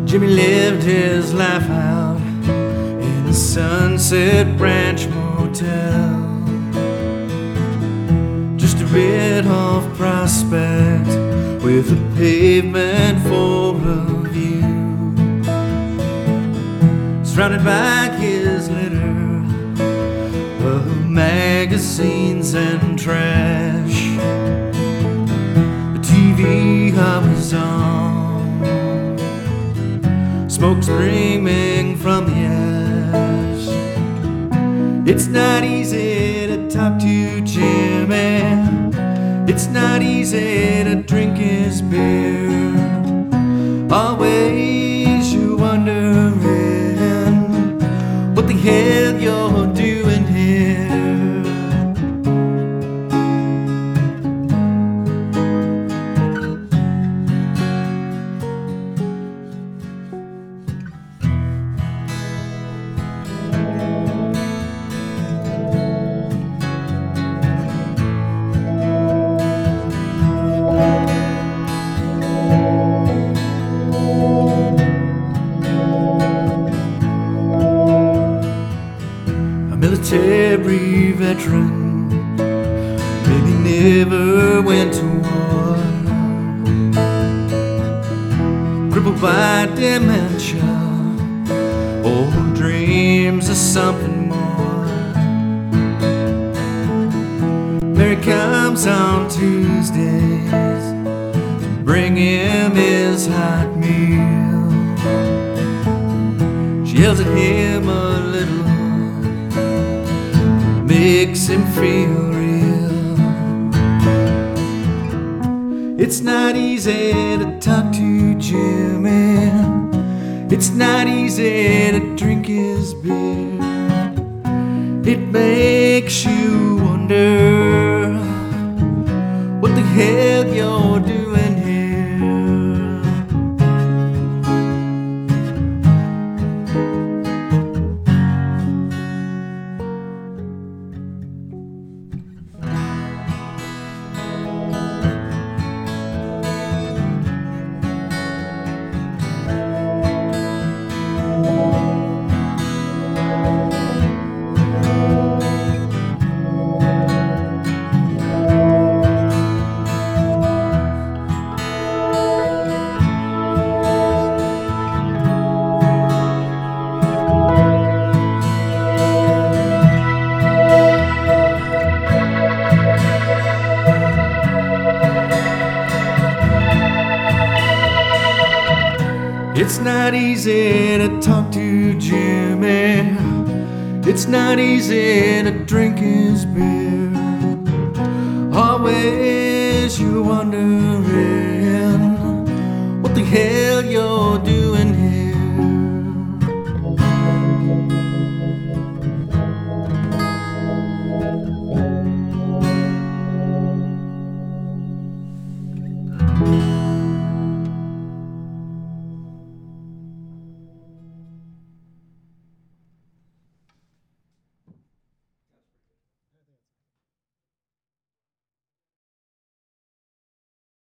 Jimmy lived his life out in the Sunset Branch Motel, just a bit off Prospect with a pavement for a view, surrounded by his litter of magazines and trash. The TV was on, smoke streaming from the ash. It's not easy to talk to Jimmy, it's not easy to drink his beer. Always you wondering what the hell you're doing here. Military veteran, maybe never went to war, crippled by dementia, or dreams of something more. Mary comes on Tuesdays to bring him his hot meal. She yells at him a little, makes him feel real. It's not easy to talk to Jimmy, it's not easy to drink his beer. It makes you wonder what the hell you're doing here. It's not easy to talk to Jimmy, it's not easy to drink his beer. Always you're wondering what the hell you're